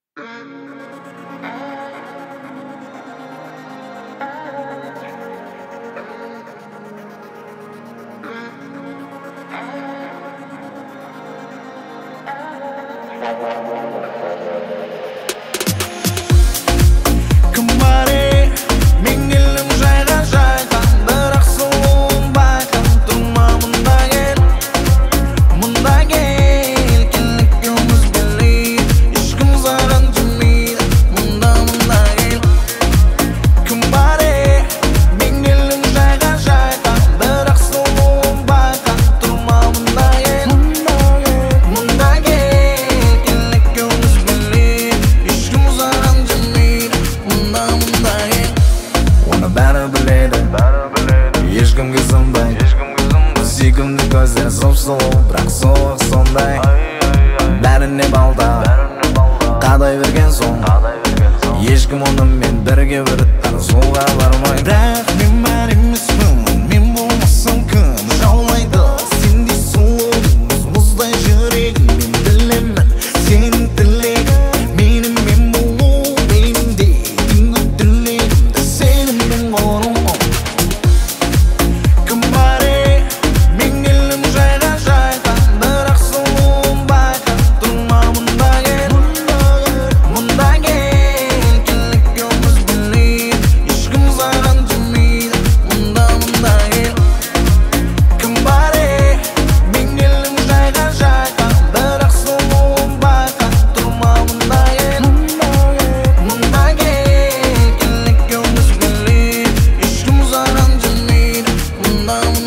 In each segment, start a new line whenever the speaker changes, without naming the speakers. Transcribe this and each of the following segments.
Kembali mingillim жайға бірақ сұлуын байқап тұрма мұнда кел келіккеніміз білейік ешкім саған тимейді мұнда кел Kembali mingillim жайға бірақ сұлуын байқап тұрма мұнда кел келіккеніміз білейік ешкім саған тимейді мұнда кел Оны бәрі біледі ешкімге сынбайды сүйкімді көздері сұп-сұлу бірақ суық сондай бәріне балда қадай берген соң ешкім онымен бірге бір тарасуға бармайды бірақ мен бар емеспін мен болмасам кім жаулайды сендей сұлу мұздай жүрегім мен білемін сенің тілегің менімен болу менде түнгі тілегімді сеніммен құру Kembali mingillim жайға бірақ сұлуын байқап тұрма мұнда кел келіккеніміз білейік ешкім саған тимейді мұнда кел Kembali mingillim жайға бірақ сұлуын байқап тұрма мұнда кел келіккеніміз білейік ешкім саған тимейді мұнда кел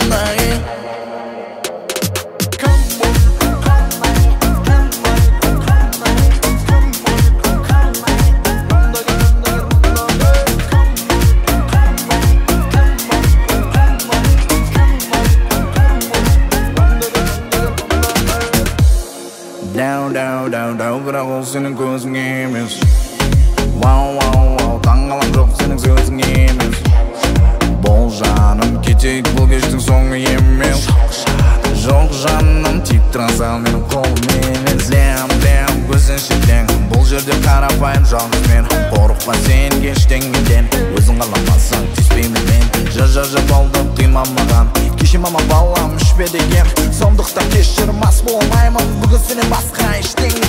Дәу бірақ ол сенің көзің емес Вау таңғалам жоқ сенің сөзің емес Бол жаным кетейік бұл кештің соңы емес Жоқ жаным тиіп тұрасал менің қолыммен Лем көзін шеттен бұл жерде қарапайым жалғыз мен Қорықпа сен ештеңеден өзің қаламасаң тиіспеймін мен Жа болды қима маған кеше мама балам ішпе деген сондықтан кешір мас болмаймын бүгін сенен басқа ештеңе